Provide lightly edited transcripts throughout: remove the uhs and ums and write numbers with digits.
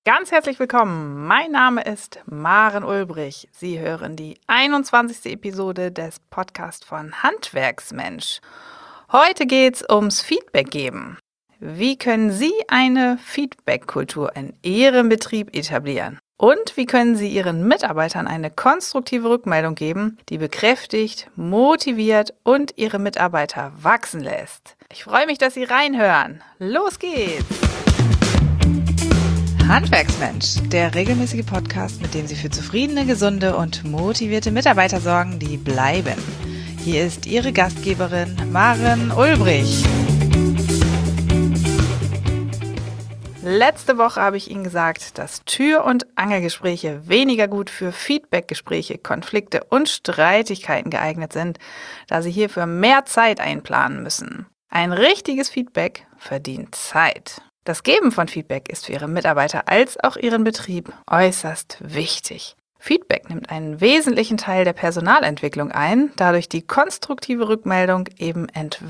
Ganz herzlich willkommen. Mein Name ist Maren Ulbrich. Sie hören die 21. Episode des Podcasts von Handwerksmensch. Heute geht es ums Feedback geben. Wie können Sie eine Feedback-Kultur in Ihrem Betrieb etablieren? Und wie können Sie Ihren Mitarbeitern eine konstruktive Rückmeldung geben, die bekräftigt, motiviert und Ihre Mitarbeiter wachsen lässt? Ich freue mich, dass Sie reinhören. Los geht's! Handwerksmensch, der regelmäßige Podcast, mit dem Sie für zufriedene, gesunde und motivierte Mitarbeiter sorgen, die bleiben. Hier ist Ihre Gastgeberin Maren Ulbrich. Letzte Woche habe ich Ihnen gesagt, dass Tür- und Angelgespräche weniger gut für Feedbackgespräche, Konflikte und Streitigkeiten geeignet sind, da Sie hierfür mehr Zeit einplanen müssen. Ein richtiges Feedback verdient Zeit. Das Geben von Feedback ist für Ihre Mitarbeiter als auch Ihren Betrieb äußerst wichtig. Feedback nimmt einen wesentlichen Teil der Personalentwicklung ein, da durch die konstruktive Rückmeldung eben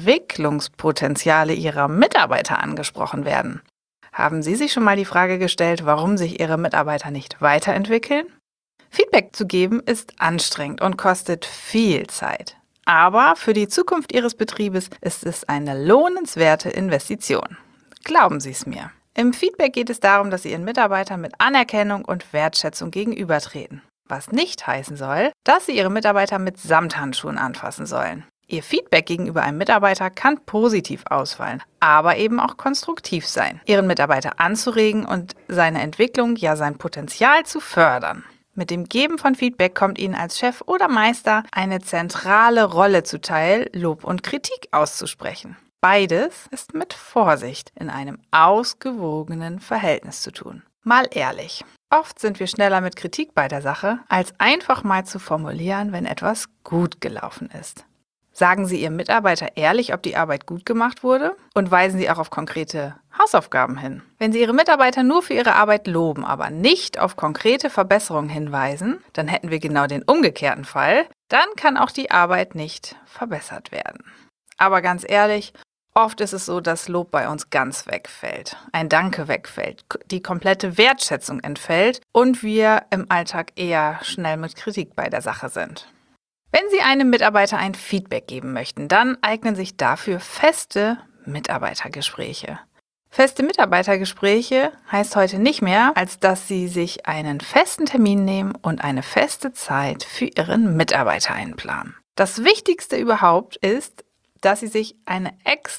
Entwicklungspotenziale Ihrer Mitarbeiter angesprochen werden. Haben Sie sich schon mal die Frage gestellt, warum sich Ihre Mitarbeiter nicht weiterentwickeln? Feedback zu geben ist anstrengend und kostet viel Zeit. Aber für die Zukunft Ihres Betriebes ist es eine lohnenswerte Investition. Glauben Sie es mir. Im Feedback geht es darum, dass Sie Ihren Mitarbeitern mit Anerkennung und Wertschätzung gegenübertreten. Was nicht heißen soll, dass Sie Ihre Mitarbeiter mit Samthandschuhen anfassen sollen. Ihr Feedback gegenüber einem Mitarbeiter kann positiv ausfallen, aber eben auch konstruktiv sein. Ihren Mitarbeiter anzuregen und seine Entwicklung, ja sein Potenzial zu fördern. Mit dem Geben von Feedback kommt Ihnen als Chef oder Meister eine zentrale Rolle zuteil, Lob und Kritik auszusprechen. Beides ist mit Vorsicht in einem ausgewogenen Verhältnis zu tun. Mal ehrlich, oft sind wir schneller mit Kritik bei der Sache, als einfach mal zu formulieren, wenn etwas gut gelaufen ist. Sagen Sie Ihrem Mitarbeiter ehrlich, ob die Arbeit gut gemacht wurde und weisen Sie auch auf konkrete Hausaufgaben hin. Wenn Sie Ihre Mitarbeiter nur für ihre Arbeit loben, aber nicht auf konkrete Verbesserungen hinweisen, dann hätten wir genau den umgekehrten Fall. Dann kann auch die Arbeit nicht verbessert werden. Aber ganz ehrlich, oft ist es so, dass Lob bei uns ganz wegfällt, ein Danke wegfällt, die komplette Wertschätzung entfällt und wir im Alltag eher schnell mit Kritik bei der Sache sind. Wenn Sie einem Mitarbeiter ein Feedback geben möchten, dann eignen sich dafür feste Mitarbeitergespräche. Feste Mitarbeitergespräche heißt heute nicht mehr, als dass Sie sich einen festen Termin nehmen und eine feste Zeit für Ihren Mitarbeiter einplanen. Das Wichtigste überhaupt ist, dass Sie sich eine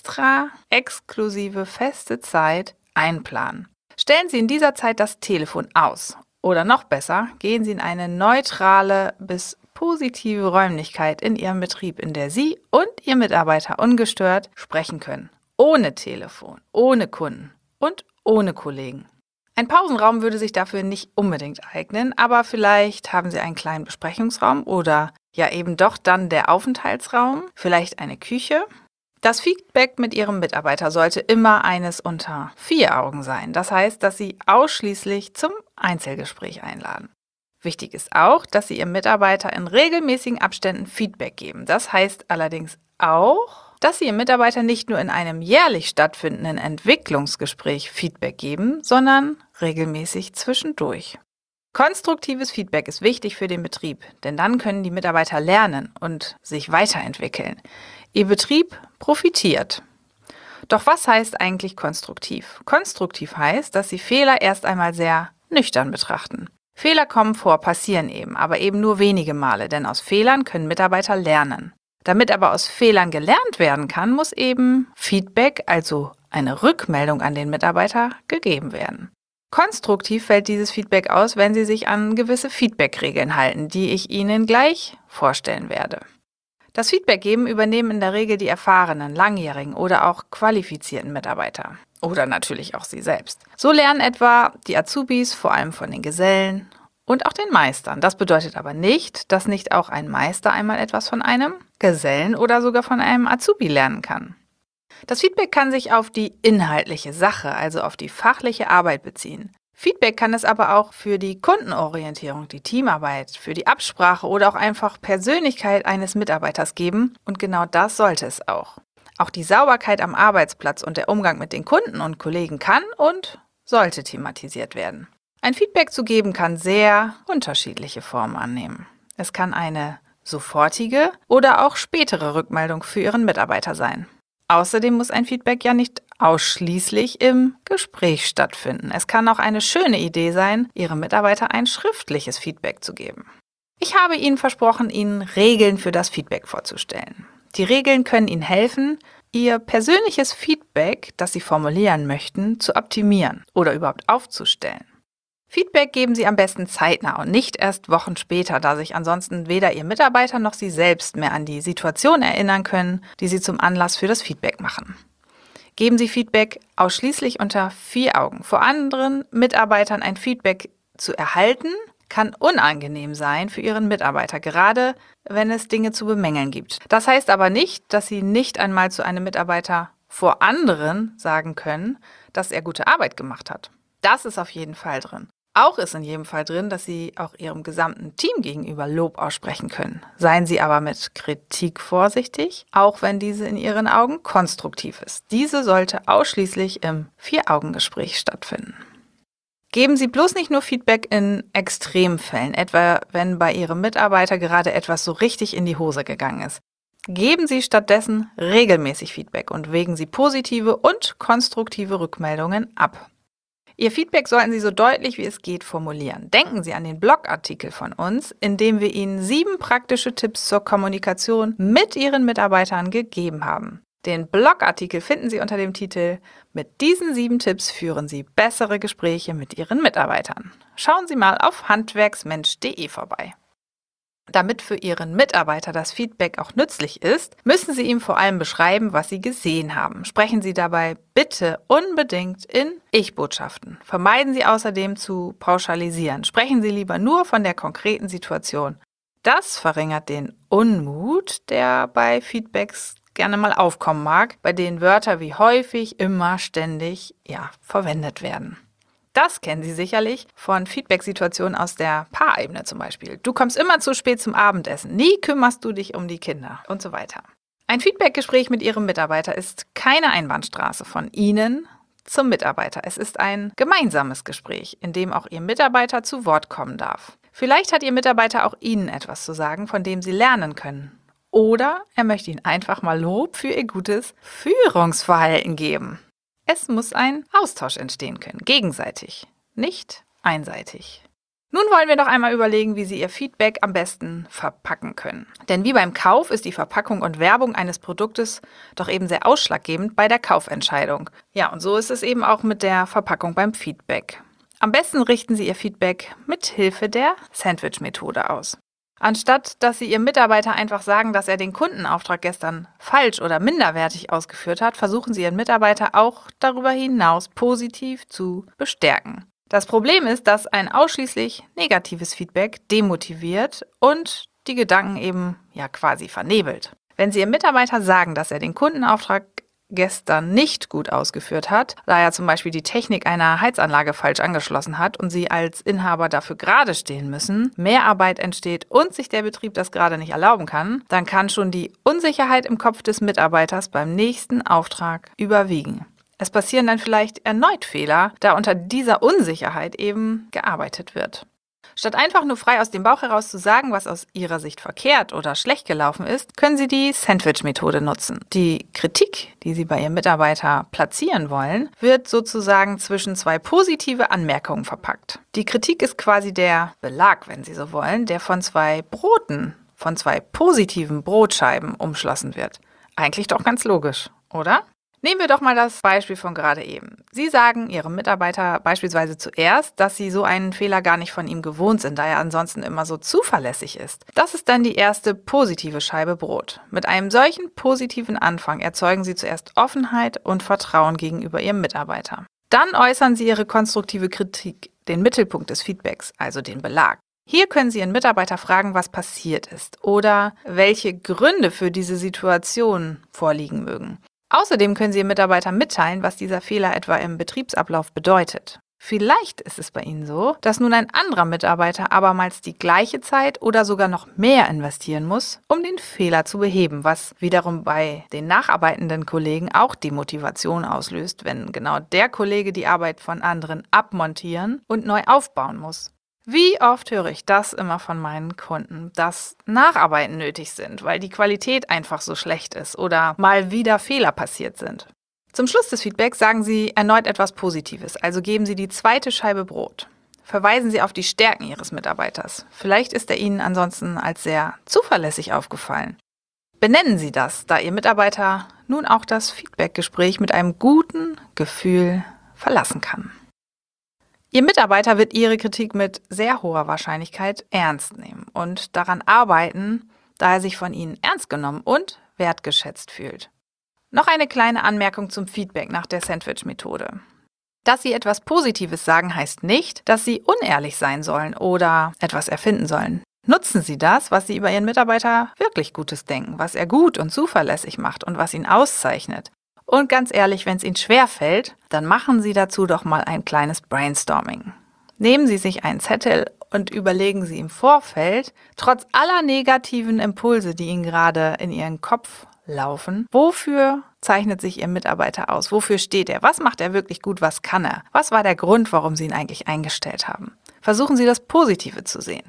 exklusive feste Zeit einplanen. Stellen Sie in dieser Zeit das Telefon aus. Oder noch besser, gehen Sie in eine neutrale bis positive Räumlichkeit in Ihrem Betrieb, in der Sie und Ihr Mitarbeiter ungestört sprechen können. Ohne Telefon, ohne Kunden und ohne Kollegen. Ein Pausenraum würde sich dafür nicht unbedingt eignen, aber vielleicht haben Sie einen kleinen Besprechungsraum oder ja eben doch dann der Aufenthaltsraum, vielleicht eine Küche. Das Feedback mit Ihrem Mitarbeiter sollte immer eines unter 4 Augen sein. Das heißt, dass Sie ausschließlich zum Einzelgespräch einladen. Wichtig ist auch, dass Sie Ihrem Mitarbeiter in regelmäßigen Abständen Feedback geben. Das heißt allerdings auch, dass Sie Ihrem Mitarbeiter nicht nur in einem jährlich stattfindenden Entwicklungsgespräch Feedback geben, sondern regelmäßig zwischendurch. Konstruktives Feedback ist wichtig für den Betrieb, denn dann können die Mitarbeiter lernen und sich weiterentwickeln. Ihr Betrieb profitiert. Doch was heißt eigentlich konstruktiv? Konstruktiv heißt, dass Sie Fehler erst einmal sehr nüchtern betrachten. Fehler kommen vor, passieren eben, aber eben nur wenige Male, denn aus Fehlern können Mitarbeiter lernen. Damit aber aus Fehlern gelernt werden kann, muss eben Feedback, also eine Rückmeldung an den Mitarbeiter, gegeben werden. Konstruktiv fällt dieses Feedback aus, wenn Sie sich an gewisse Feedback-Regeln halten, die ich Ihnen gleich vorstellen werde. Das Feedback geben übernehmen in der Regel die erfahrenen, langjährigen oder auch qualifizierten Mitarbeiter. Oder natürlich auch Sie selbst. So lernen etwa die Azubis vor allem von den Gesellen und auch den Meistern. Das bedeutet aber nicht, dass nicht auch ein Meister einmal etwas von einem Gesellen oder sogar von einem Azubi lernen kann. Das Feedback kann sich auf die inhaltliche Sache, also auf die fachliche Arbeit beziehen. Feedback kann es aber auch für die Kundenorientierung, die Teamarbeit, für die Absprache oder auch einfach Persönlichkeit eines Mitarbeiters geben. Und genau das sollte es auch. Auch die Sauberkeit am Arbeitsplatz und der Umgang mit den Kunden und Kollegen kann und sollte thematisiert werden. Ein Feedback zu geben kann sehr unterschiedliche Formen annehmen. Es kann eine sofortige oder auch spätere Rückmeldung für Ihren Mitarbeiter sein. Außerdem muss ein Feedback ja nicht ausschließlich im Gespräch stattfinden. Es kann auch eine schöne Idee sein, Ihrem Mitarbeiter ein schriftliches Feedback zu geben. Ich habe Ihnen versprochen, Ihnen Regeln für das Feedback vorzustellen. Die Regeln können Ihnen helfen, Ihr persönliches Feedback, das Sie formulieren möchten, zu optimieren oder überhaupt aufzustellen. Feedback geben Sie am besten zeitnah und nicht erst Wochen später, da sich ansonsten weder Ihr Mitarbeiter noch Sie selbst mehr an die Situation erinnern können, die Sie zum Anlass für das Feedback machen. Geben Sie Feedback ausschließlich unter 4 Augen. Vor anderen Mitarbeitern ein Feedback zu erhalten, kann unangenehm sein für Ihren Mitarbeiter, gerade wenn es Dinge zu bemängeln gibt. Das heißt aber nicht, dass Sie nicht einmal zu einem Mitarbeiter vor anderen sagen können, dass er gute Arbeit gemacht hat. Das ist auf jeden Fall drin. Auch ist in jedem Fall drin, dass Sie auch Ihrem gesamten Team gegenüber Lob aussprechen können. Seien Sie aber mit Kritik vorsichtig, auch wenn diese in Ihren Augen konstruktiv ist. Diese sollte ausschließlich im 4-Augen-Gespräch stattfinden. Geben Sie bloß nicht nur Feedback in Extremfällen, etwa wenn bei Ihrem Mitarbeiter gerade etwas so richtig in die Hose gegangen ist. Geben Sie stattdessen regelmäßig Feedback und wägen Sie positive und konstruktive Rückmeldungen ab. Ihr Feedback sollten Sie so deutlich wie es geht formulieren. Denken Sie an den Blogartikel von uns, in dem wir Ihnen 7 praktische Tipps zur Kommunikation mit Ihren Mitarbeitern gegeben haben. Den Blogartikel finden Sie unter dem Titel „Mit diesen 7 Tipps führen Sie bessere Gespräche mit Ihren Mitarbeitern". Schauen Sie mal auf handwerksmensch.de vorbei. Damit für Ihren Mitarbeiter das Feedback auch nützlich ist, müssen Sie ihm vor allem beschreiben, was Sie gesehen haben. Sprechen Sie dabei bitte unbedingt in Ich-Botschaften. Vermeiden Sie außerdem zu pauschalisieren. Sprechen Sie lieber nur von der konkreten Situation. Das verringert den Unmut, der bei Feedbacks gerne mal aufkommen mag, bei denen Wörter wie häufig, immer, ständig, verwendet werden. Das kennen Sie sicherlich von Feedback-Situationen aus der Paarebene zum Beispiel. Du kommst immer zu spät zum Abendessen, nie kümmerst du dich um die Kinder und so weiter. Ein Feedback-Gespräch mit Ihrem Mitarbeiter ist keine Einbahnstraße von Ihnen zum Mitarbeiter. Es ist ein gemeinsames Gespräch, in dem auch Ihr Mitarbeiter zu Wort kommen darf. Vielleicht hat Ihr Mitarbeiter auch Ihnen etwas zu sagen, von dem Sie lernen können. Oder er möchte Ihnen einfach mal Lob für Ihr gutes Führungsverhalten geben. Es muss ein Austausch entstehen können, gegenseitig, nicht einseitig. Nun wollen wir doch einmal überlegen, wie Sie Ihr Feedback am besten verpacken können. Denn wie beim Kauf ist die Verpackung und Werbung eines Produktes doch eben sehr ausschlaggebend bei der Kaufentscheidung. Ja, und so ist es eben auch mit der Verpackung beim Feedback. Am besten richten Sie Ihr Feedback mit Hilfe der Sandwich-Methode aus. Anstatt dass Sie Ihrem Mitarbeiter einfach sagen, dass er den Kundenauftrag gestern falsch oder minderwertig ausgeführt hat, versuchen Sie Ihren Mitarbeiter auch darüber hinaus positiv zu bestärken. Das Problem ist, dass ein ausschließlich negatives Feedback demotiviert und die Gedanken eben quasi vernebelt. Wenn Sie Ihrem Mitarbeiter sagen, dass er den Kundenauftrag gestern nicht gut ausgeführt hat, da er zum Beispiel die Technik einer Heizanlage falsch angeschlossen hat und Sie als Inhaber dafür gerade stehen müssen, mehr Arbeit entsteht und sich der Betrieb das gerade nicht erlauben kann, dann kann schon die Unsicherheit im Kopf des Mitarbeiters beim nächsten Auftrag überwiegen. Es passieren dann vielleicht erneut Fehler, da unter dieser Unsicherheit eben gearbeitet wird. Statt einfach nur frei aus dem Bauch heraus zu sagen, was aus Ihrer Sicht verkehrt oder schlecht gelaufen ist, können Sie die Sandwich-Methode nutzen. Die Kritik, die Sie bei Ihrem Mitarbeiter platzieren wollen, wird sozusagen zwischen 2 positive Anmerkungen verpackt. Die Kritik ist quasi der Belag, wenn Sie so wollen, der von 2 Broten, von 2 positiven Brotscheiben umschlossen wird. Eigentlich doch ganz logisch, oder? Nehmen wir doch mal das Beispiel von gerade eben. Sie sagen Ihrem Mitarbeiter beispielsweise zuerst, dass Sie so einen Fehler gar nicht von ihm gewohnt sind, da er ansonsten immer so zuverlässig ist. Das ist dann die erste positive Scheibe Brot. Mit einem solchen positiven Anfang erzeugen Sie zuerst Offenheit und Vertrauen gegenüber Ihrem Mitarbeiter. Dann äußern Sie Ihre konstruktive Kritik, den Mittelpunkt des Feedbacks, also den Belag. Hier können Sie Ihren Mitarbeiter fragen, was passiert ist oder welche Gründe für diese Situation vorliegen mögen. Außerdem können Sie Ihrem Mitarbeiter mitteilen, was dieser Fehler etwa im Betriebsablauf bedeutet. Vielleicht ist es bei Ihnen so, dass nun ein anderer Mitarbeiter abermals die gleiche Zeit oder sogar noch mehr investieren muss, um den Fehler zu beheben, was wiederum bei den nacharbeitenden Kollegen auch Demotivation auslöst, wenn genau der Kollege die Arbeit von anderen abmontieren und neu aufbauen muss. Wie oft höre ich das immer von meinen Kunden, dass Nacharbeiten nötig sind, weil die Qualität einfach so schlecht ist oder mal wieder Fehler passiert sind. Zum Schluss des Feedbacks sagen Sie erneut etwas Positives, also geben Sie die zweite Scheibe Brot. Verweisen Sie auf die Stärken Ihres Mitarbeiters. Vielleicht ist er Ihnen ansonsten als sehr zuverlässig aufgefallen. Benennen Sie das, da Ihr Mitarbeiter nun auch das Feedbackgespräch mit einem guten Gefühl verlassen kann. Ihr Mitarbeiter wird Ihre Kritik mit sehr hoher Wahrscheinlichkeit ernst nehmen und daran arbeiten, da er sich von Ihnen ernst genommen und wertgeschätzt fühlt. Noch eine kleine Anmerkung zum Feedback nach der Sandwich-Methode. Dass Sie etwas Positives sagen, heißt nicht, dass Sie unehrlich sein sollen oder etwas erfinden sollen. Nutzen Sie das, was Sie über Ihren Mitarbeiter wirklich Gutes denken, was er gut und zuverlässig macht und was ihn auszeichnet. Und ganz ehrlich, wenn es Ihnen schwerfällt, dann machen Sie dazu doch mal ein kleines Brainstorming. Nehmen Sie sich einen Zettel und überlegen Sie im Vorfeld, trotz aller negativen Impulse, die Ihnen gerade in Ihren Kopf laufen, wofür zeichnet sich Ihr Mitarbeiter aus? Wofür steht er? Was macht er wirklich gut? Was kann er? Was war der Grund, warum Sie ihn eigentlich eingestellt haben? Versuchen Sie das Positive zu sehen.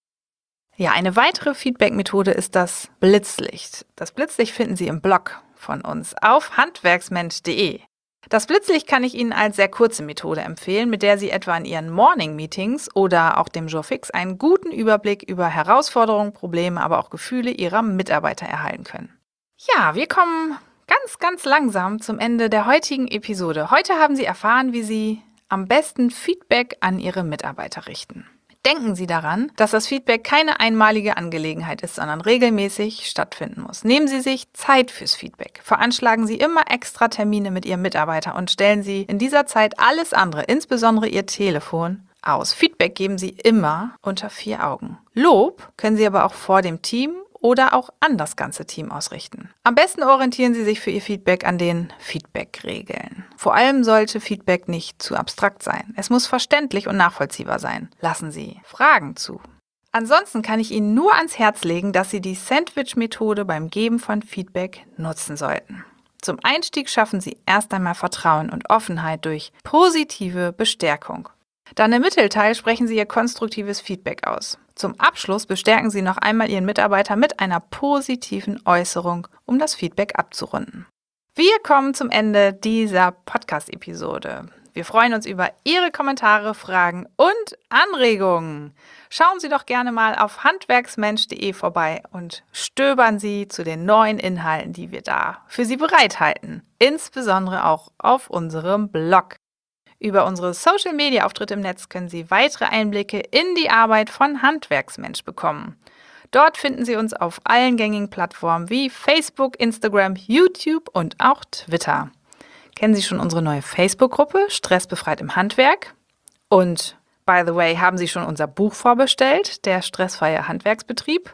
Ja, eine weitere Feedback-Methode ist das Blitzlicht. Das Blitzlicht finden Sie im Blog von uns auf handwerksmensch.de. Das Blitzlicht kann ich Ihnen als sehr kurze Methode empfehlen, mit der Sie etwa in Ihren Morning-Meetings oder auch dem Jour fix einen guten Überblick über Herausforderungen, Probleme, aber auch Gefühle Ihrer Mitarbeiter erhalten können. Ja, wir kommen ganz langsam zum Ende der heutigen Episode. Heute haben Sie erfahren, wie Sie am besten Feedback an Ihre Mitarbeiter richten. Denken Sie daran, dass das Feedback keine einmalige Angelegenheit ist, sondern regelmäßig stattfinden muss. Nehmen Sie sich Zeit fürs Feedback. Veranschlagen Sie immer extra Termine mit Ihrem Mitarbeiter und stellen Sie in dieser Zeit alles andere, insbesondere Ihr Telefon, aus. Feedback geben Sie immer unter 4 Augen. Lob können Sie aber auch vor dem Team oder auch an das ganze Team ausrichten. Am besten orientieren Sie sich für Ihr Feedback an den Feedback-Regeln. Vor allem sollte Feedback nicht zu abstrakt sein. Es muss verständlich und nachvollziehbar sein. Lassen Sie Fragen zu. Ansonsten kann ich Ihnen nur ans Herz legen, dass Sie die Sandwich-Methode beim Geben von Feedback nutzen sollten. Zum Einstieg schaffen Sie erst einmal Vertrauen und Offenheit durch positive Bestärkung. Dann im Mittelteil sprechen Sie Ihr konstruktives Feedback aus. Zum Abschluss bestärken Sie noch einmal Ihren Mitarbeiter mit einer positiven Äußerung, um das Feedback abzurunden. Wir kommen zum Ende dieser Podcast-Episode. Wir freuen uns über Ihre Kommentare, Fragen und Anregungen. Schauen Sie doch gerne mal auf handwerksmensch.de vorbei und stöbern Sie zu den neuen Inhalten, die wir da für Sie bereithalten. Insbesondere auch auf unserem Blog. Über unsere Social-Media-Auftritte im Netz können Sie weitere Einblicke in die Arbeit von Handwerksmensch bekommen. Dort finden Sie uns auf allen gängigen Plattformen wie Facebook, Instagram, YouTube und auch Twitter. Kennen Sie schon unsere neue Facebook-Gruppe Stressbefreit im Handwerk? Und, by the way, haben Sie schon unser Buch vorbestellt, der stressfreie Handwerksbetrieb?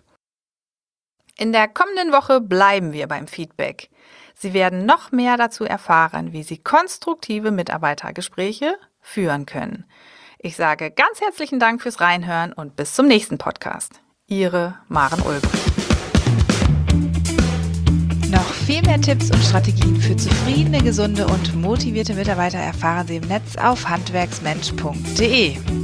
In der kommenden Woche bleiben wir beim Feedback. Sie werden noch mehr dazu erfahren, wie Sie konstruktive Mitarbeitergespräche führen können. Ich sage ganz herzlichen Dank fürs Reinhören und bis zum nächsten Podcast. Ihre Maren Ulbrich. Noch viel mehr Tipps und Strategien für zufriedene, gesunde und motivierte Mitarbeiter erfahren Sie im Netz auf handwerksmensch.de.